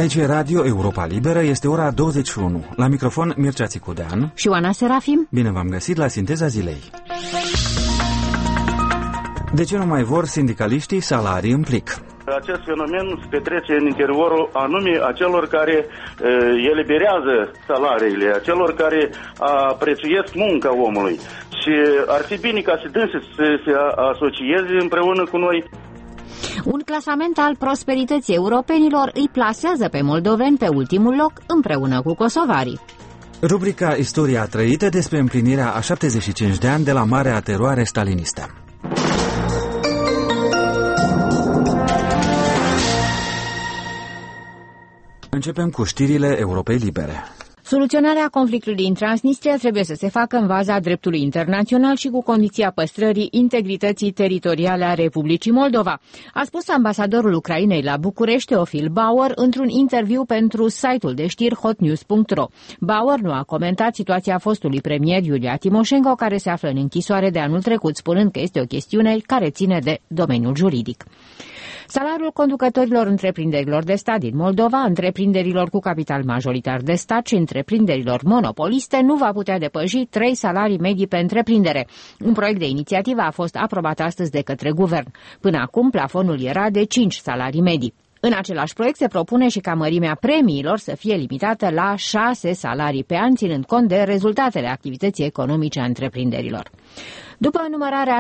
Aici e Radio Europa Liberă, este ora 21. La microfon Mircea Țicudean și Oana Serafim. Bine v-am găsit la Sinteza Zilei. De ce nu mai vor sindicaliștii salarii în plic? Acest fenomen se petrece în interiorul anume a celor care eliberează salariile, a celor care prețuiesc munca omului. Și ar fi bine ca și dânsii să se asocieze împreună cu noi. Un clasament al prosperității europenilor îi plasează pe moldoveni pe ultimul loc împreună cu kosovarii. Rubrica Istoria trăită despre împlinirea a 75 de ani de la Marea Teroare stalinistă. Începem cu știrile Europei Libere. Soluționarea conflictului din Transnistria trebuie să se facă în baza dreptului internațional și cu condiția păstrării integrității teritoriale a Republicii Moldova, a spus ambasadorul Ucrainei la București, Teofil Bauer, într-un interviu pentru site-ul de știri hotnews.ro. Bauer nu a comentat situația fostului premier Iulia Timoșenko, care se află în închisoare de anul trecut, spunând că este o chestiune care ține de domeniul juridic. Salariul conducătorilor întreprinderilor de stat din Moldova, întreprinderilor cu capital majoritar de stat și întreprinderilor monopoliste nu va putea depăși 3 salarii medii pe întreprindere. Un proiect de inițiativă a fost aprobat astăzi de către guvern. Până acum, plafonul era de 5 salarii medii. În același proiect se propune și ca mărimea premiilor să fie limitată la 6 salarii pe an, ținând cont de rezultatele activității economice a întreprinderilor. După numărarea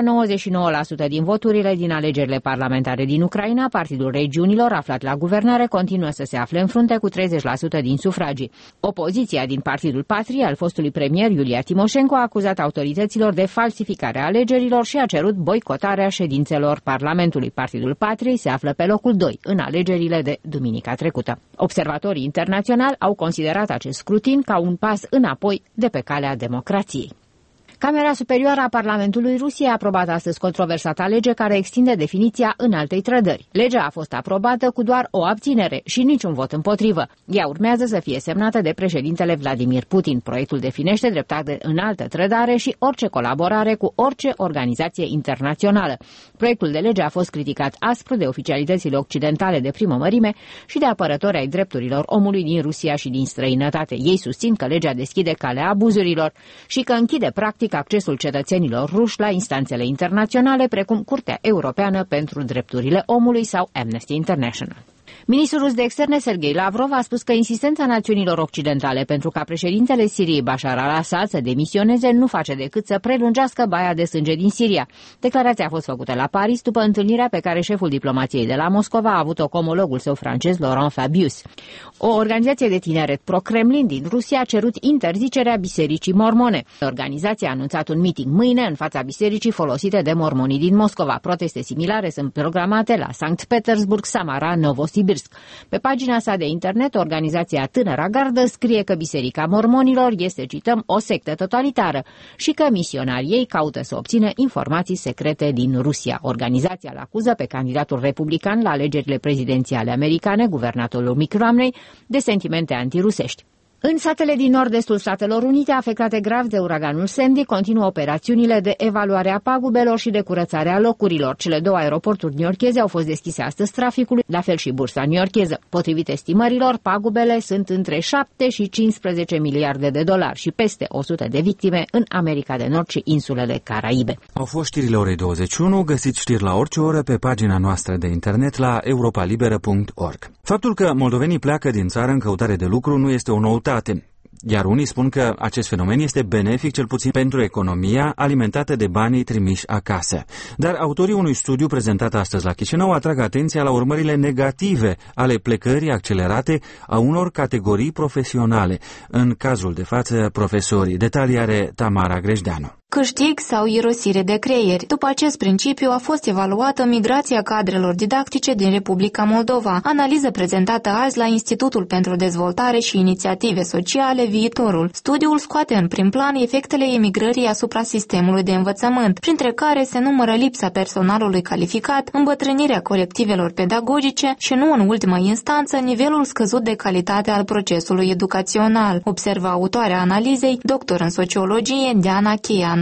99% din voturile din alegerile parlamentare din Ucraina, Partidul Regiunilor, aflat la guvernare, continuă să se afle în frunte cu 30% din sufragii. Opoziția din Partidul Patrie al fostului premier Iulia Timoșenko a acuzat autorităților de falsificare a alegerilor și a cerut boicotarea ședințelor Parlamentului. Partidul Patriei se află pe locul 2 în alegerile de duminica trecută. Observatorii internaționali au considerat acest scrutin ca un pas înapoi de pe calea democrației. Camera Superioară a Parlamentului Rusiei a aprobat astăzi controversata lege care extinde definiția înaltei trădări. Legea a fost aprobată cu doar o abținere și niciun vot împotrivă. Ea urmează să fie semnată de președintele Vladimir Putin. Proiectul definește dreptatea de înaltă trădare și orice colaborare cu orice organizație internațională. Proiectul de lege a fost criticat aspru de oficialitățile occidentale de primă mărime și de apărători ai drepturilor omului din Rusia și din străinătate. Ei susțin că legea deschide calea abuzurilor și că închide practic accesul cetățenilor ruși la instanțele internaționale, precum Curtea Europeană pentru Drepturile Omului sau Amnesty International. Ministrul rus de externe Sergei Lavrov a spus că insistența națiunilor occidentale pentru ca președintele Siriei Bashar al-Assad să demisioneze nu face decât să prelungească baia de sânge din Siria. Declarația a fost făcută la Paris după întâlnirea pe care șeful diplomației de la Moscova a avut-o cu omologul său francez Laurent Fabius. O organizație de tineret pro-Kremlin din Rusia a cerut interzicerea bisericii mormone. Organizația a anunțat un meeting mâine în fața bisericii folosite de mormonii din Moscova. Proteste similare sunt programate la Sankt Petersburg, Samara, Novosibirsk. Pe pagina sa de internet, organizația Tânăra Gardă scrie că Biserica Mormonilor este, cităm, o sectă totalitară și că misionarii ei caută să obțină informații secrete din Rusia. Organizația îl acuză pe candidatul republican la alegerile prezidențiale americane, guvernatorul Mitt Romney, de sentimente antirusești. În satele din nord-estul Statelor Unite, afectate grav de uraganul Sandy, continuă operațiunile de evaluare a pagubelor și de curățare a locurilor. Cele 2 aeroporturi newyorkeze au fost deschise astăzi traficului, la fel și bursa newyorkeză. Potrivit estimărilor, pagubele sunt între 7 și 15 miliarde de dolari și peste 100 de victime în America de Nord și insulele Caraibe. Au fost știrile orei 21, găsiți știri la orice oră pe pagina noastră de internet la europalibera.org. Faptul că moldovenii pleacă din țară în căutare de lucru nu este o noutate, iar unii spun că acest fenomen este benefic cel puțin pentru economia alimentată de banii trimiși acasă. Dar autorii unui studiu prezentat astăzi la Chișinău atrag atenția la urmările negative ale plecării accelerate a unor categorii profesionale, în cazul de față profesorii. Detalii are Tamara Grejdeanu. Câștig sau irosire de creieri. După acest principiu a fost evaluată migrația cadrelor didactice din Republica Moldova, analiză prezentată azi la Institutul pentru Dezvoltare și Inițiative Sociale Viitorul. Studiul scoate în prim plan efectele emigrării asupra sistemului de învățământ, printre care se numără lipsa personalului calificat, îmbătrânirea colectivelor pedagogice și, nu în ultima instanță, nivelul scăzut de calitate al procesului educațional, observă autoarea analizei, doctor în sociologie Diana Cheianu.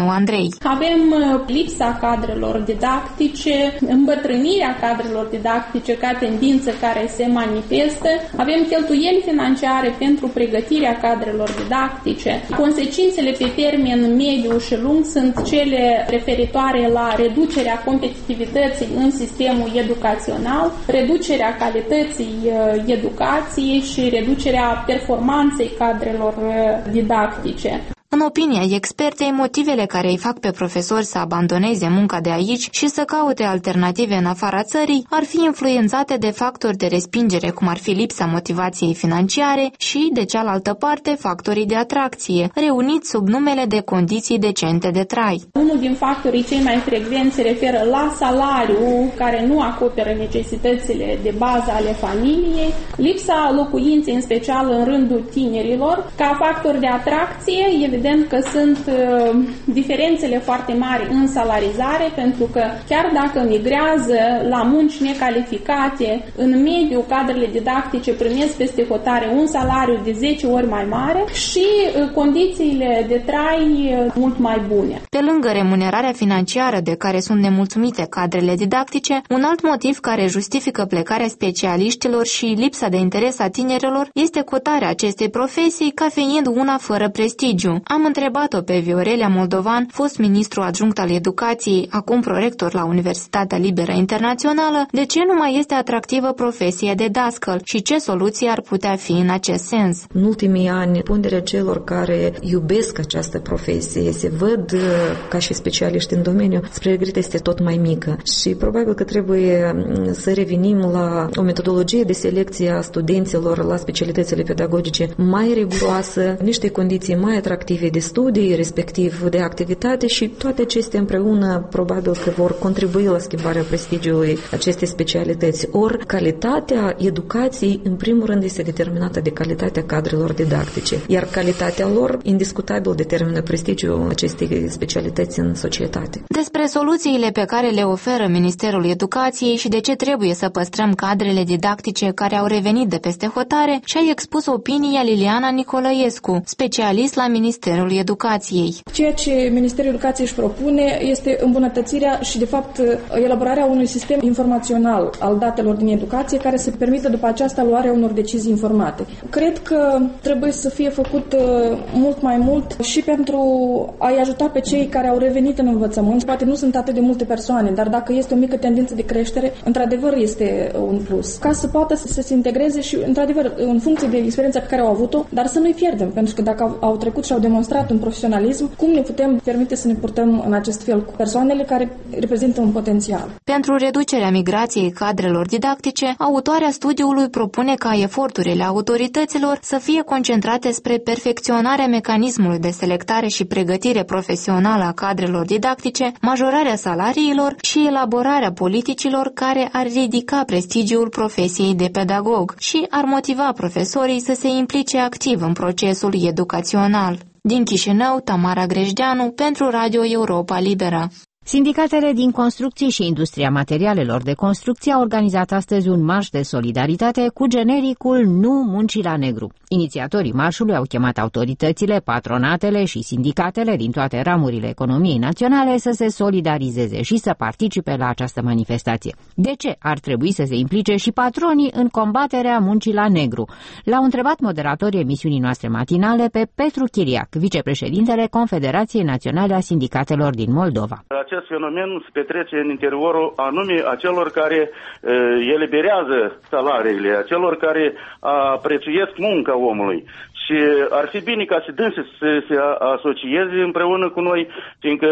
Greceanu Andrei. Avem lipsa cadrelor didactice, îmbătrânirea cadrelor didactice ca tendință care se manifestă, avem cheltuieli financiare pentru pregătirea cadrelor didactice. Consecințele pe termen mediu și lung sunt cele referitoare la reducerea competitivității în sistemul educațional, reducerea calității educației și reducerea performanței cadrelor didactice. În opinia expertei, motivele care îi fac pe profesori să abandoneze munca de aici și să caute alternative în afara țării ar fi influențate de factori de respingere, cum ar fi lipsa motivației financiare și, de cealaltă parte, factorii de atracție, reuniți sub numele de condiții decente de trai. Unul din factorii cei mai frecvenți se referă la salariu, care nu acoperă necesitățile de bază ale familiei, lipsa locuinței, în special în rândul tinerilor. Ca factor de atracție, evident că sunt diferențele foarte mari în salarizare, pentru că chiar dacă migrează la munci necalificate, în mediu cadrele didactice primesc peste hotare un salariu de 10 ori mai mare și condițiile de trai mult mai bune. Pe lângă remunerarea financiară de care sunt nemulțumite cadrele didactice, un alt motiv care justifică plecarea specialiștilor și lipsa de interes a tinerilor este cotarea acestei profesii ca fiind una fără prestigiu. Am întrebat-o pe Viorelia Moldovan, fost ministru adjunct al educației, acum prorector la Universitatea Liberă Internațională, de ce nu mai este atractivă profesia de dascăl și ce soluții ar putea fi în acest sens. În ultimii ani, ponderea celor care iubesc această profesie, se văd ca și specialiști în domeniu, spre regret este tot mai mică și probabil că trebuie să revenim la o metodologie de selecție a studenților la specialitățile pedagogice mai riguroasă, niște condiții mai atractive de studii, respectiv de activitate și toate acestea împreună probabil că vor contribui la schimbarea prestigiului acestei specialități. Ori calitatea educației în primul rând este determinată de calitatea cadrelor didactice, iar calitatea lor indiscutabil determină prestigiul acestei specialități în societate. Despre soluțiile pe care le oferă Ministerul Educației și de ce trebuie să păstrăm cadrele didactice care au revenit de peste hotare și-a expus opinia Liliana Nicolăescu, specialist la Ministerul Educației. Ceea ce Ministerul Educației își propune este îmbunătățirea și, de fapt, elaborarea unui sistem informațional al datelor din educație care să permită după aceasta luarea unor decizii informate. Cred că trebuie să fie făcut mult mai mult și pentru a-i ajuta pe cei care au revenit în învățământ. Poate nu sunt atât de multe persoane, dar dacă este o mică tendință de creștere, într-adevăr este un plus. Ca să poată să se integreze și, într-adevăr, în funcție de experiența pe care au avut-o, dar să nu-i pierdem, pentru că dacă au trecut și au demonstrat un profesionalism, cum ne putem permite să ne purtăm în acest fel cu persoanele care reprezintă un potențial. Pentru reducerea migrației cadrelor didactice, autoarea studiului propune ca eforturile autorităților să fie concentrate spre perfecționarea mecanismului de selectare și pregătire profesională a cadrelor didactice, majorarea salariilor și elaborarea politicilor care ar ridica prestigiul profesiei de pedagog și ar motiva profesorii să se implice activ în procesul educațional. Din Chișinău, Tamara Grejdeanu, pentru Radio Europa Liberă. Sindicatele din construcții și industria materialelor de construcție au organizat astăzi un marș de solidaritate cu genericul Nu muncii la negru. Inițiatorii marșului au chemat autoritățile, patronatele și sindicatele din toate ramurile economiei naționale să se solidarizeze și să participe la această manifestație. De ce ar trebui să se implice și patronii în combaterea muncii la negru? L-au întrebat moderatorii emisiunii noastre matinale pe Petru Chiriac, vicepreședintele Confederației Naționale a Sindicatelor din Moldova. Acest fenomen se petrece în interiorul anume a celor care eliberează salariile, a celor care prețuiesc munca omului. Și ar fi bine ca și dânsi să se asocieze împreună cu noi, fiindcă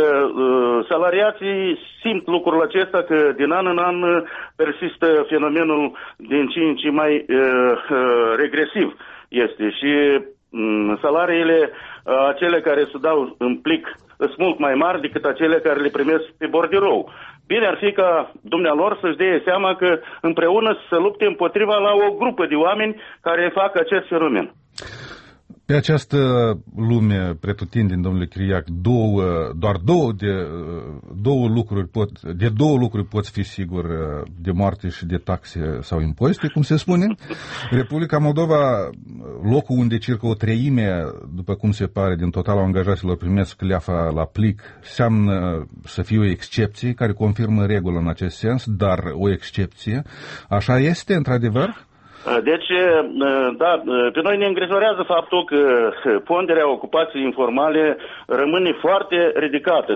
salariații simt lucrul acesta că din an în an persistă fenomenul din ce în ce mai regresiv este. Și salariile acele care se dau în plic sunt mult mai mari decât acele care le primesc pe bordirou. Bine ar fi ca dumnealor să-și dea seama că împreună să lupte împotriva la o grupă de oameni care fac acest fenomen. Pe această lume pretutindeni, domnule Chiriac, de două lucruri poți fi sigur, de moarte și de taxe sau impozite, cum se spune. Republica Moldova, locul unde circa o treime, după cum se pare, din totalul angajaților primesc leafa la plic, seamnă să fie o excepție care confirmă regula în acest sens, dar o excepție. Așa este, într-adevăr? Deci, da, pe noi ne îngrijorează faptul că ponderea ocupației informale rămâne foarte ridicată.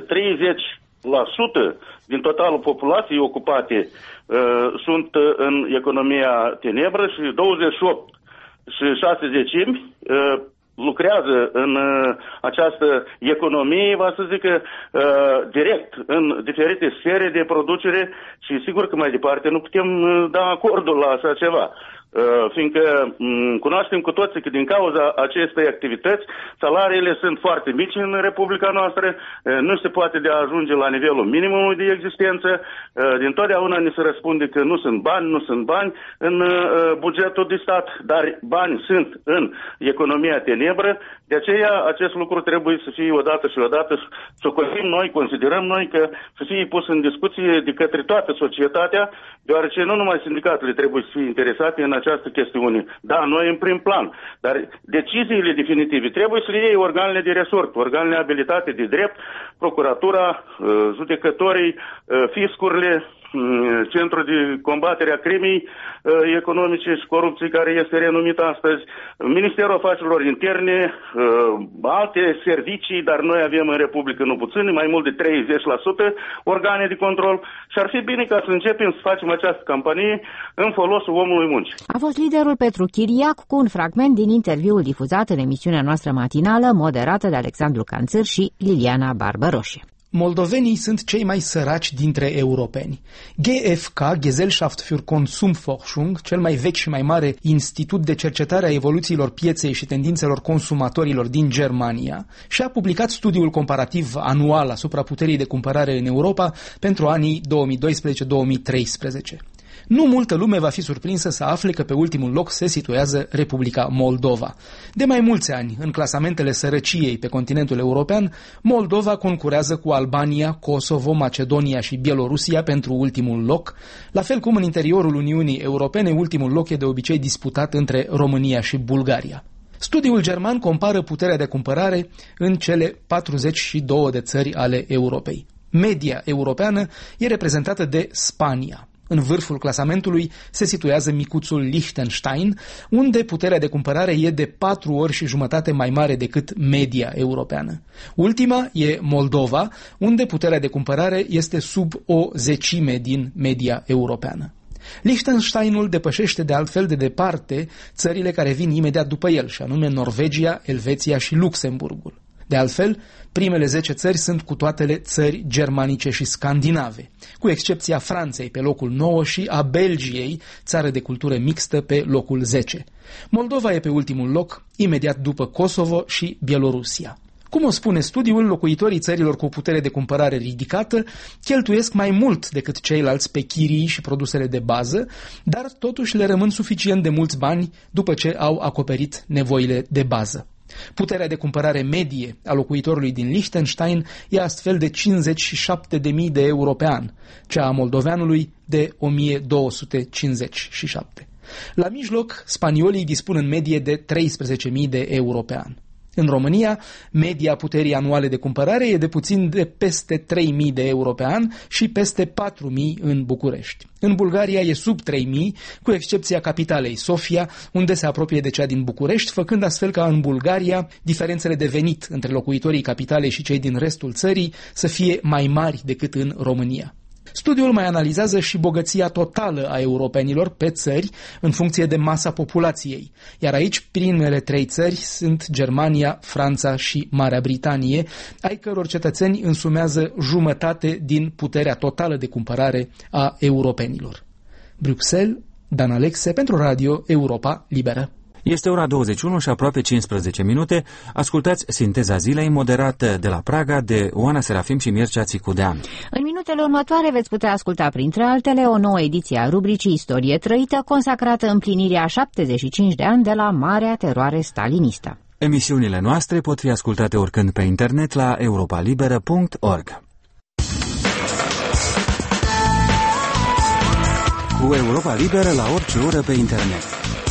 30% din totalul populației ocupate sunt în economia tenebră și 28 și 6 decimi lucrează în această economie, va să zică, direct în diferite sfere de producere și sigur că mai departe nu putem da acordul la așa ceva. Fiindcă cunoaștem cu toții că din cauza acestei activități salariile sunt foarte mici în Republica noastră, nu se poate de a ajunge la nivelul minimumului de existență, dintotdeauna ni se răspunde că nu sunt bani în bugetul de stat, dar bani sunt în economia tenebră, de aceea acest lucru trebuie să fie odată și odată socotim noi, considerăm noi că să fie pus în discuție de către toată societatea, deoarece nu numai sindicatele trebuie să fie interesate în această chestiune. Da, noi în prim plan, dar deciziile definitive trebuie să le iei organele de resort, organele abilitate de drept, procuratura, judecătorii, fiscurile, Centrul de combatere a crimei economice și corupției, care este renumit astăzi, Ministerul Afacerilor Interne, alte servicii, dar noi avem în Republică nu puțin, mai mult de 30% organe de control și ar fi bine ca să începem să facem această campanie în folosul omului muncii. A fost liderul Petru Chiriac cu un fragment din interviul difuzat în emisiunea noastră matinală, moderată de Alexandru Canțăr și Liliana Barbăroșe. Moldovenii sunt cei mai săraci dintre europeni. GfK, Gesellschaft für Konsumforschung, cel mai vechi și mai mare institut de cercetare a evoluțiilor pieței și tendințelor consumatorilor din Germania, și-a publicat studiul comparativ anual asupra puterii de cumpărare în Europa pentru anii 2012-2013. Nu multă lume va fi surprinsă să afle că pe ultimul loc se situează Republica Moldova. De mai mulți ani, în clasamentele sărăciei pe continentul european, Moldova concurează cu Albania, Kosovo, Macedonia și Bielorusia pentru ultimul loc, la fel cum în interiorul Uniunii Europene ultimul loc e de obicei disputat între România și Bulgaria. Studiul german compară puterea de cumpărare în cele 42 de țări ale Europei. Media europeană e reprezentată de Spania. În vârful clasamentului se situează micuțul Liechtenstein, unde puterea de cumpărare e de 4 ori și jumătate mai mare decât media europeană. Ultima e Moldova, unde puterea de cumpărare este sub o zecime din media europeană. Liechtensteinul depășește de altfel de departe țările care vin imediat după el, și anume Norvegia, Elveția și Luxemburgul. De altfel, primele 10 țări sunt cu toatele țări germanice și scandinave, cu excepția Franței pe locul 9 și a Belgiei, țară de cultură mixtă, pe locul 10. Moldova e pe ultimul loc, imediat după Kosovo și Bielorusia. Cum o spune studiul, locuitorii țărilor cu o putere de cumpărare ridicată cheltuiesc mai mult decât ceilalți pe chirii și produsele de bază, dar totuși le rămân suficient de mulți bani după ce au acoperit nevoile de bază. Puterea de cumpărare medie a locuitorului din Liechtenstein e astfel de 57.000 de euro pe an, cea a moldoveanului de 1.257. La mijloc, spaniolii dispun în medie de 13.000 de euro pe an. În România, media puterii anuale de cumpărare e de puțin de peste 3.000 de euro pe an și peste 4.000 în București. În Bulgaria e sub 3.000, cu excepția capitalei, Sofia, unde se apropie de cea din București, făcând astfel ca în Bulgaria diferențele de venit între locuitorii capitalei și cei din restul țării să fie mai mari decât în România. Studiul mai analizează și bogăția totală a europenilor pe țări în funcție de masa populației, iar aici primele 3 țări sunt Germania, Franța și Marea Britanie, ai căror cetățeni însumează jumătate din puterea totală de cumpărare a europenilor. Bruxelles, Dan Alexe pentru Radio Europa Liberă. Este ora 21 și aproape 15 minute. Ascultați Sinteza Zilei, moderată de la Praga de Oana Serafim și Mircea Țicudean. În minutele următoare veți putea asculta, printre altele, o nouă ediție a rubricii Istorie trăită, consacrată împlinirii a 75 de ani de la Marea Teroare Stalinistă. Emisiunile noastre pot fi ascultate oricând pe internet la europalibera.org. Cu Europa Liberă la orice oră pe internet.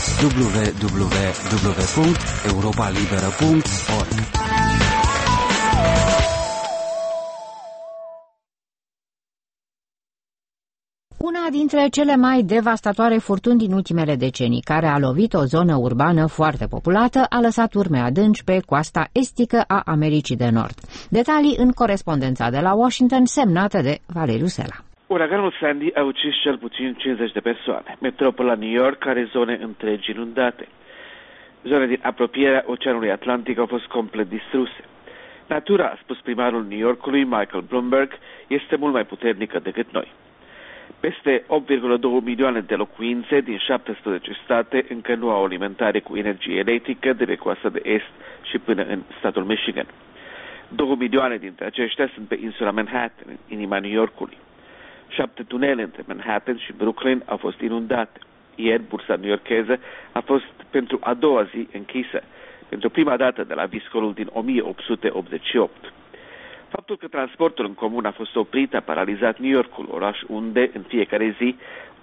www.europalibera.org. Una dintre cele mai devastatoare furtuni din ultimele decenii, care a lovit o zonă urbană foarte populată, a lăsat urme adânci pe coasta estică a Americii de Nord. Detalii în corespondența de la Washington, semnată de Valeriu Sela. Uraganul Sandy a ucis cel puțin 50 de persoane. Metropola New York are zone întregi inundate. Zone din apropierea Oceanului Atlantic au fost complet distruse. Natura, a spus primarul New Yorkului, Michael Bloomberg, este mult mai puternică decât noi. Peste 8,2 milioane de locuințe din 17 state încă nu au alimentare cu energie electrică de pe coasta de est și până în statul Michigan. 2 milioane dintre aceștia sunt pe insula Manhattan, în inima New Yorkului. 7 tunele între Manhattan și Brooklyn au fost inundate. Ieri, bursa newyorkeză a fost pentru a doua zi închisă, pentru prima dată de la viscolul din 1888. Faptul că transportul în comun a fost oprit a paralizat New Yorkul, oraș unde în fiecare zi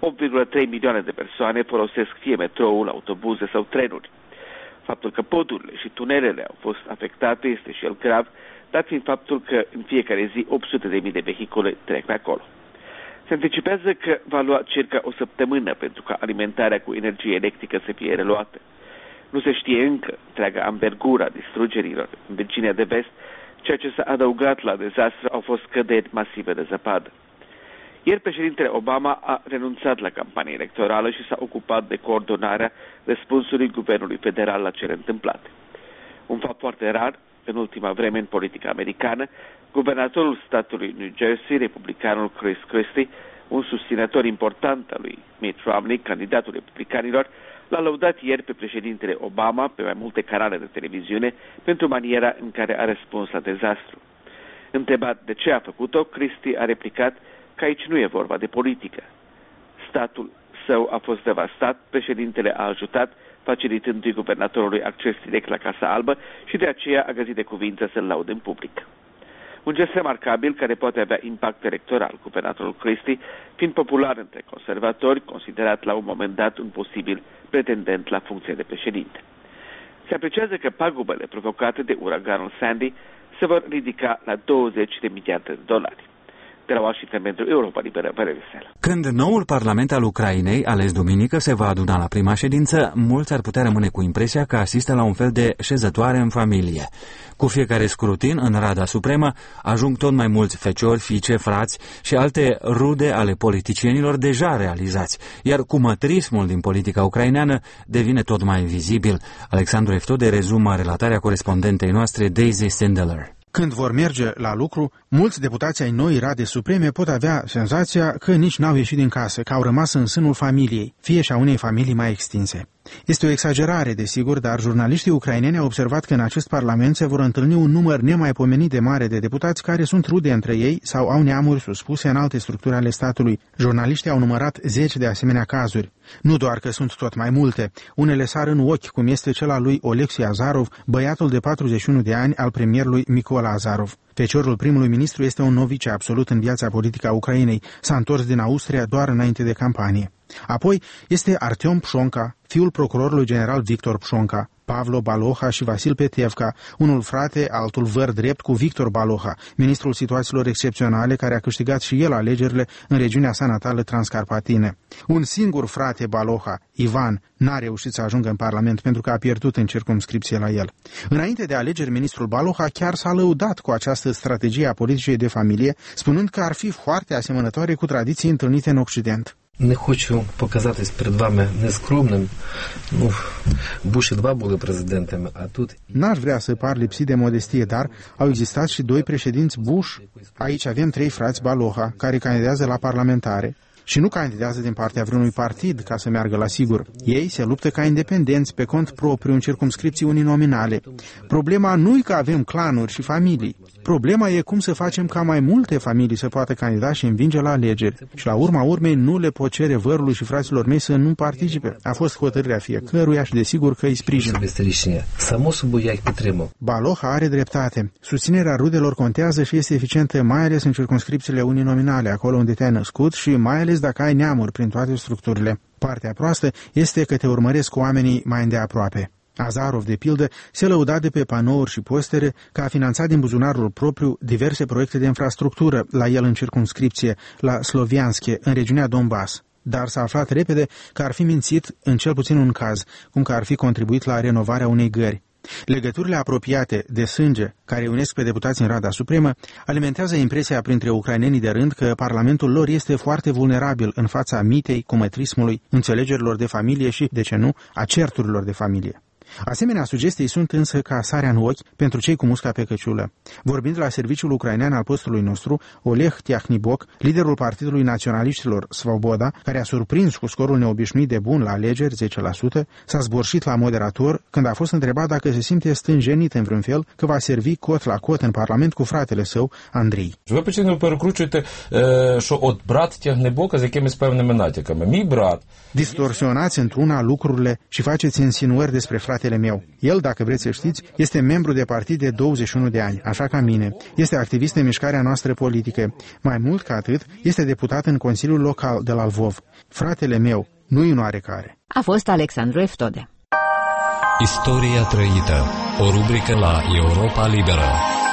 8,3 milioane de persoane folosesc fie metroul, autobuze sau trenuri. Faptul că podurile și tunelele au fost afectate este și el grav, dat fiind faptul că în fiecare zi 800.000 de vehicule trec pe acolo. Se anticipează că va lua circa o săptămână pentru ca alimentarea cu energie electrică să fie reluată. Nu se știe încă întreaga ambergura distrugerilor în Virginia de Vest. Ceea ce s-a adăugat la dezastru au fost căderi masive de zăpadă. Ieri președintele Obama a renunțat la campania electorală și s-a ocupat de coordonarea răspunsului guvernului federal la cele întâmplate. Un fapt foarte rar, în ultima vreme în politica americană, guvernatorul statului New Jersey, republicanul Chris Christie, un susținător important al lui Mitt Romney, candidatul republicanilor, l-a lăudat ieri pe președintele Obama pe mai multe canale de televiziune pentru maniera în care a răspuns la dezastru. Întrebat de ce a făcut-o, Christie a replicat că aici nu e vorba de politică. Statul său a fost devastat, președintele a ajutat, facilitându-i guvernatorului acces direct la Casa Albă și de aceea a găsit de cuvință să-l laude în public. Un gest remarcabil care poate avea impact electoral, guvernatorul Christie fiind popular între conservatori, considerat la un moment dat un posibil pretendent la funcție de președinte. Se apreciază că pagubele provocate de uraganul Sandy se vor ridica la 20 de miliarde de dolari. De la Washington pentru Europa Liberă, Valeriu Sela. Când noul parlament al Ucrainei, ales duminică, se va aduna la prima ședință, mulți ar putea rămâne cu impresia că asistă la un fel de șezătoare în familie. Cu fiecare scrutin în Rada Supremă ajung tot mai mulți feciori, fiice, frați și alte rude ale politicienilor deja realizați, iar cumătrismul din politica ucraineană devine tot mai vizibil. Alexandru Eftode rezumă relatarea corespondentei noastre Daisy Sindeler. Când vor merge la lucru, mulți deputați ai noii Rade Supreme pot avea senzația că nici n-au ieșit din casă, că au rămas în sânul familiei, fie și a unei familii mai extinse. Este o exagerare, desigur, dar jurnaliștii ucraineni au observat că în acest parlament se vor întâlni un număr nemaipomenit de mare de deputați care sunt rude între ei sau au neamuri suspuse în alte structuri ale statului. Jurnaliștii au numărat 10 de asemenea cazuri. Nu doar că sunt tot mai multe, unele sar în ochi, cum este cel al lui Oleksiy Azarov, băiatul de 41 de ani al premierului Mykola Azarov. Feciorul primului ministru este un novice absolut în viața politică a Ucrainei. S-a întors din Austria doar înainte de campanie. Apoi este Artyom Pshonka, fiul procurorului general Victor Pshonka, Pavlo Baloha și Vasil Petevka, unul frate, altul văr drept cu Victor Baloha, ministrul situațiilor excepționale care a câștigat și el alegerile în regiunea sa natală transcarpatină. Un singur frate, Baloha, Ivan, n-a reușit să ajungă în Parlament pentru că a pierdut în circumscripție la el. Înainte de alegeri, ministrul Baloha chiar s-a lăudat cu această strategie a politicii de familie, spunând că ar fi foarte asemănătoare cu tradiții întâlnite în Occident. Не хочу показатись перед вами нескромним. Bush 2 були президентами, а тут... N-aș vrea să par lipsit de modestie, dar au existat și 2 președinți Bush. Aici avem 3 frați Baloha, care candidează la parlamentare, și nu candidează din partea vreunui partid ca să meargă la sigur. Ei se luptă ca independenți pe cont propriu în circumscripții uninominale. Problema nu e că avem clanuri și familii. Problema e cum să facem ca mai multe familii să poată candida și învinge la alegeri. Și la urma urmei nu le pot cere vărului și fraților mei să nu participe. A fost hotărârea fiecăruia și desigur că îi sprijin. Baloha are dreptate. Susținerea rudelor contează și este eficientă mai ales în circumscripțiile uninominale, acolo unde te-ai născut și mai ales dacă ai neamuri prin toate structurile. Partea proastă este că te urmăresc oamenii mai îndeaproape. Azarov, de pildă, se lăuda de pe panouri și postere că a finanțat din buzunarul propriu diverse proiecte de infrastructură la el în circumscripție, la Slovianske, în regiunea Donbass. Dar s-a aflat repede că ar fi mințit în cel puțin un caz, cum că ar fi contribuit la renovarea unei gări. Legăturile apropiate de sânge care unesc pe deputați în Rada Supremă alimentează impresia printre ucrainenii de rând că parlamentul lor este foarte vulnerabil în fața mitei, cumetrismului, înțelegerilor de familie și, de ce nu, a certurilor de familie. Asemenea sugestii sunt însă ca sarea în ochi pentru cei cu musca pe căciulă. Vorbind la serviciul ucrainean al postului nostru, Oleg Tiahniboc, liderul Partidului Naționaliștilor Svoboda, care a surprins cu scorul neobișnuit de bun la alegeri, 10%, s-a zborșit la moderator când a fost întrebat dacă se simte stânjenit în vreun fel că va servi cot la cot în Parlament cu fratele său, Andrei. Ви постійно перекручуєте, що от брат Тягнебока з якимись певними натяками. Мій брат. Distorsionați într-una lucrurile și faceți insinuări despre fratele meu. El, dacă vreți să știți, este membru de partid de 21 de ani, așa ca mine. Este activist în mișcarea noastră politică. Mai mult ca atât, este deputat în Consiliul Local de la Lvov. Fratele meu nu-i un oarecare. A fost Alexandru Eftode. Istoria trăită, o rubrică la Europa Liberă.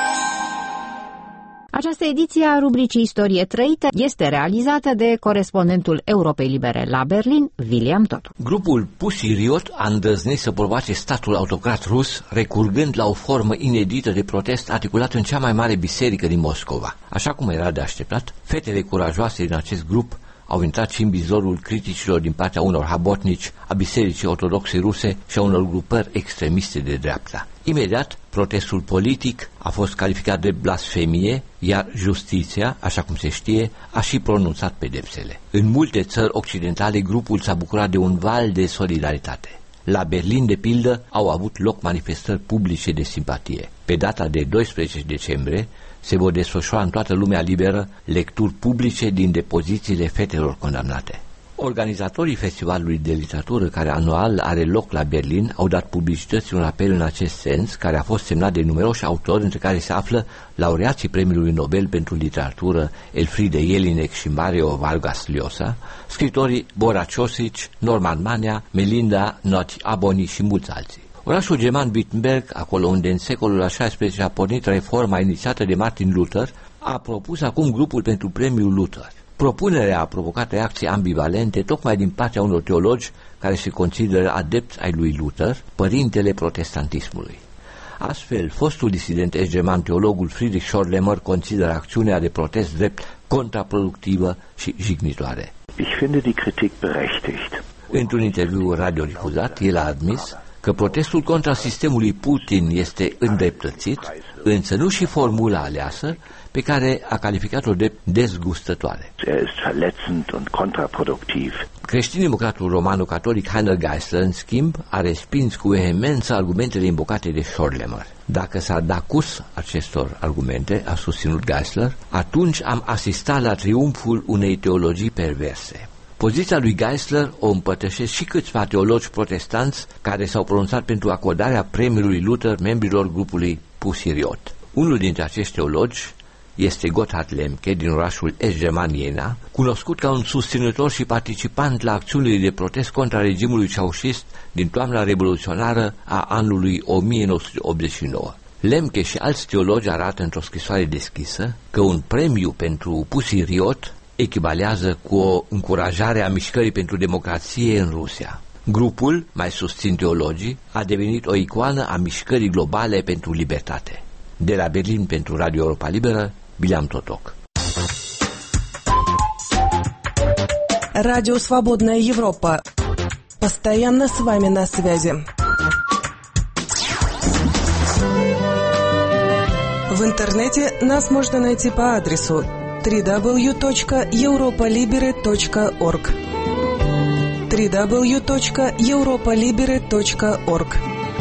Această ediție a rubricii Istorie trăită este realizată de corespondentul Europei Libere la Berlin, William Totu. Grupul Pussy Riot a îndrăznit să provoace statul autocrat rus, recurgând la o formă inedită de protest articulat în cea mai mare biserică din Moscova. Așa cum era de așteptat, fetele curajoase din acest grup au intrat și în bizorul criticilor din partea unor habotnici a Bisericii Ortodoxe Ruse și a unor grupări extremiste de dreapta. Imediat, protestul politic a fost calificat de blasfemie, iar justiția, așa cum se știe, a și pronunțat pedepsele. În multe țări occidentale, grupul s-a bucurat de un val de solidaritate. La Berlin, de pildă, au avut loc manifestări publice de simpatie. Pe data de 12 decembrie, se vor desfășura în toată lumea liberă lecturi publice din depozițiile fetelor condamnate. Organizatorii festivalului de literatură, care anual are loc la Berlin, au dat publicității un apel în acest sens, care a fost semnat de numeroși autori, între care se află laureații Premiului Nobel pentru literatură Elfriede Jelinek și Mario Vargas Llosa, scritorii Bora Ciosic, Norman Mania, Melinda Aboni și mulți alții. Orașul german Wittenberg, acolo unde în secolul al XVI a pornit reforma inițiată de Martin Luther, a propus acum grupul pentru Premiul Luther. Propunerea a provocat reacții ambivalente tocmai din partea unor teologi care se consideră adepți ai lui Luther, părintele protestantismului. Astfel, fostul disident est-german, teologul Friedrich Schorlemmer, consideră acțiunea de protest drept contraproductivă și jignitoare. Ich finde die Kritik berechtigt. Într-un interviu radiodifuzat, el a admis că protestul contra sistemului Putin este îndreptățit, însă nu și formula aleasă, pe care a calificat-o de dezgustătoare. Creștin-democratul romano-catolic Heiner Geisler, în schimb, a respins cu vehemență argumentele invocate de Schorlemmer. Dacă s-ar da curs acestor argumente, a susținut Geisler, atunci am asistat la triumful unei teologii perverse. Poziția lui Geisler o împărtășesc și câțiva teologi protestanți care s-au pronunțat pentru acordarea premiului Luther membrilor grupului Pussy Riot. Unul dintre acești teologi este Gotthard Lemke din orașul est-german Jena, cunoscut ca un susținător și participant la acțiunile de protest contra regimului ceaușist din toamna revoluționară a anului 1989. Lemke și alți teologi arată într-o scrisoare deschisă că un premiu pentru Pussy Riot echivalează cu o încurajare a mișcării pentru democrație în Rusia. Grupul, mai susțin teologii, a devenit o icoană a mișcării globale pentru libertate. De la Berlin pentru Radio Europa Liberă, William Totok. Радио «Свободная Европа». Постоянно с вами на связи. В интернете нас можно найти по адресу www.europalibere.org www.europalibere.org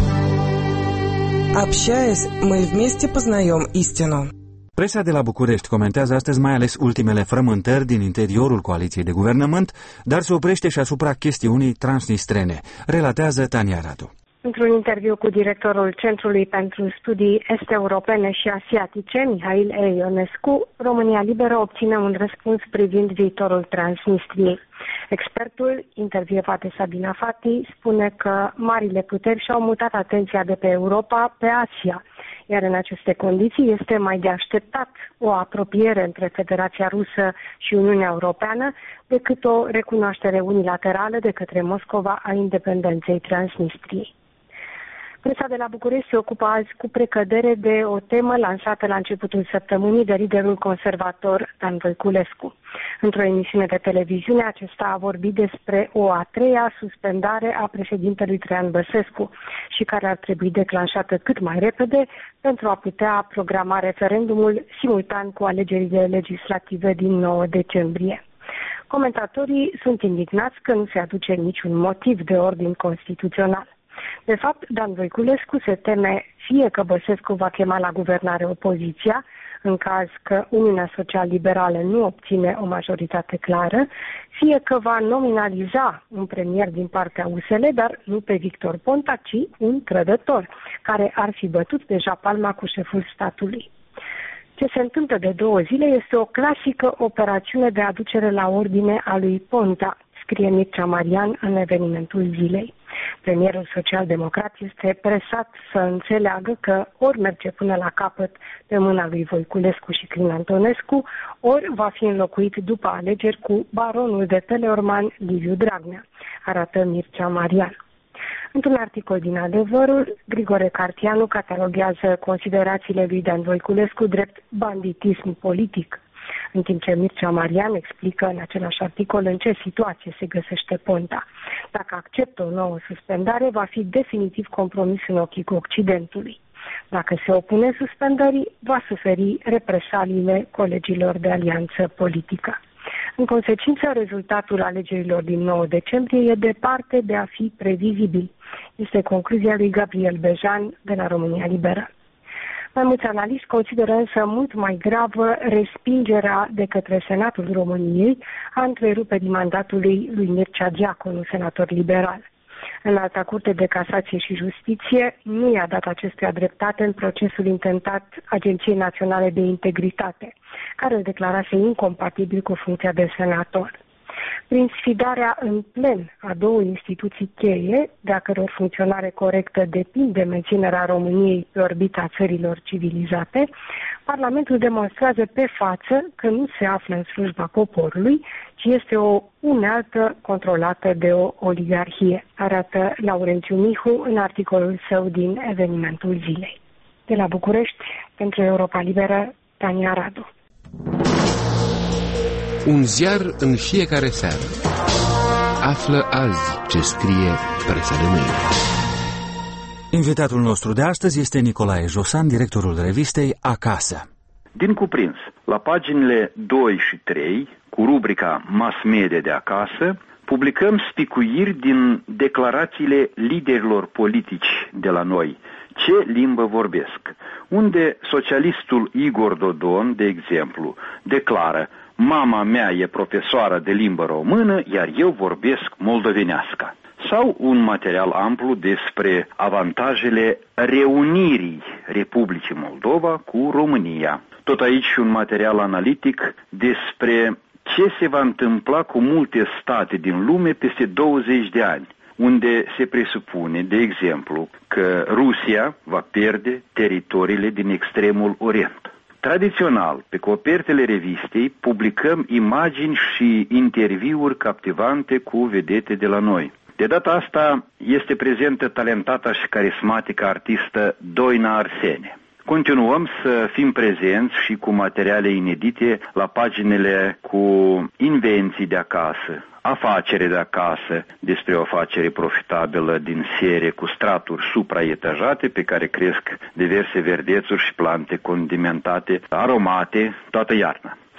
Общаясь, мы вместе познаем истину. Presa de la București comentează astăzi mai ales ultimele frământări din interiorul coaliției de guvernământ, dar se oprește și asupra chestiunii transnistrene, relatează Tania Radu. Într-un interviu cu directorul Centrului pentru Studii Est-Europene și Asiatice, Mihail Ionescu, România Liberă obține un răspuns privind viitorul Transnistriei. Expertul, intervievat de Sabina Fati, spune că marile puteri și-au mutat atenția de pe Europa pe Asia, iar în aceste condiții este mai de așteptat o apropiere între Federația Rusă și Uniunea Europeană decât o recunoaștere unilaterală de către Moscova a independenței Transnistriei. Presa de la București se ocupă azi cu precădere de o temă lansată la începutul săptămânii de liderul conservator Dan Voiculescu. Într-o emisiune de televiziune, acesta a vorbit despre o a treia suspendare a președintelui Traian Băsescu și care ar trebui declanșată cât mai repede pentru a putea programa referendumul simultan cu alegerile legislative din 9 decembrie. Comentatorii sunt indignați că nu se aduce niciun motiv de ordin constituțional. De fapt, Dan Voiculescu se teme fie că Băsescu va chema la guvernare opoziția, în caz că Uniunea Social-Liberală nu obține o majoritate clară, fie că va nominaliza un premier din partea USL, dar nu pe Victor Ponta, ci un trădător, care ar fi bătut deja palma cu șeful statului. Ce se întâmplă de 2 zile este o clasică operațiune de aducere la ordine a lui Ponta, scrie Mircea Marian în evenimentul zilei. Premierul social-democrat este presat să înțeleagă că ori merge până la capăt pe mâna lui Voiculescu și Crin Antonescu, ori va fi înlocuit după alegeri cu baronul de Teleorman Liviu Dragnea, arată Mircea Marian. Într-un articol din Adevărul, Grigore Cartianu cataloghează considerațiile lui Dan Voiculescu drept banditism politic, în timp ce Mircea Marian explică în același articol în ce situație se găsește Ponta. Dacă acceptă o nouă suspendare, va fi definitiv compromis în ochii Occidentului. Dacă se opune suspendării, va suferi represaliile colegilor de alianță politică. În consecință, rezultatul alegerilor din 9 decembrie e departe de a fi previzibil. Este concluzia lui Gabriel Bejan de la România Liberă. Mai mulți analiști consideră însă mult mai gravă respingerea de către Senatul României a întreruperii mandatului lui Mircea Diaconu, senator liberal. Înalta Curte de Casație și Justiție nu i-a dat acestuia dreptate în procesul intentat Agenției Naționale de Integritate, care îl declarase incompatibil cu funcția de senator. Prin sfidarea în plen a 2 instituții cheie, de a căror funcționare corectă depinde menținerea României pe orbita țărilor civilizate, Parlamentul demonstrează pe față că nu se află în slujba poporului, ci este o unealtă controlată de o oligarhie, arată Laurențiu Mihu în articolul său din evenimentul zilei. De la București, pentru Europa Liberă, Tania Radu. Un ziar în fiecare seară. Află azi ce scrie presa de mâine. Invitatul nostru de astăzi este Nicolae Josan, directorul revistei Acasă. Din cuprins, la paginile 2 și 3, cu rubrica Mass Media de acasă, publicăm spicuiri din declarațiile liderilor politici de la noi, ce limbă vorbesc, unde socialistul Igor Dodon, de exemplu, declară: mama mea e profesoară de limbă română, iar eu vorbesc moldovenească. Sau un material amplu despre avantajele reunirii Republicii Moldova cu România. Tot aici un material analitic despre ce se va întâmpla cu multe state din lume peste 20 de ani, unde se presupune, de exemplu, că Rusia va pierde teritoriile din extremul Orient. Tradițional, pe copertele revistei, publicăm imagini și interviuri captivante cu vedete de la noi. De data asta este prezentă talentata și carismatică artistă Doina Arsene. Continuăm să fim prezenți și cu materiale inedite la paginile cu invenții de acasă, afacere de acasă, despre o afacere profitabilă din serie cu straturi supraetajate pe care cresc diverse verdețuri și plante condimentate, aromate toată iarna.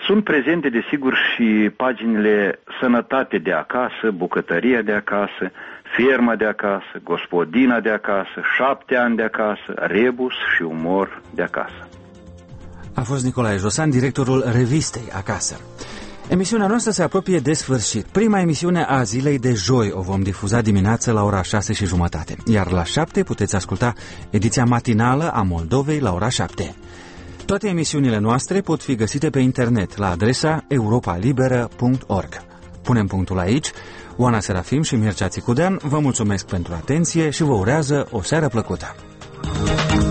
Sunt prezente, desigur, și paginile Sănătate de acasă, Bucătăria de acasă, Ferma de acasă, Gospodina de acasă, 7 ani de acasă, Rebus și Umor de acasă. A fost Nicolae Josan, directorul revistei Acasă. Emisiunea noastră se apropie de sfârșit. Prima emisiune a zilei de joi o vom difuza dimineață la ora 6:30, iar la 7 puteți asculta ediția matinală a Moldovei la ora 7. Toate emisiunile noastre pot fi găsite pe internet la adresa europalibera.org. Punem punctul aici. Oana Serafim și Mircea Țicudean vă mulțumesc pentru atenție și vă urează o seară plăcută.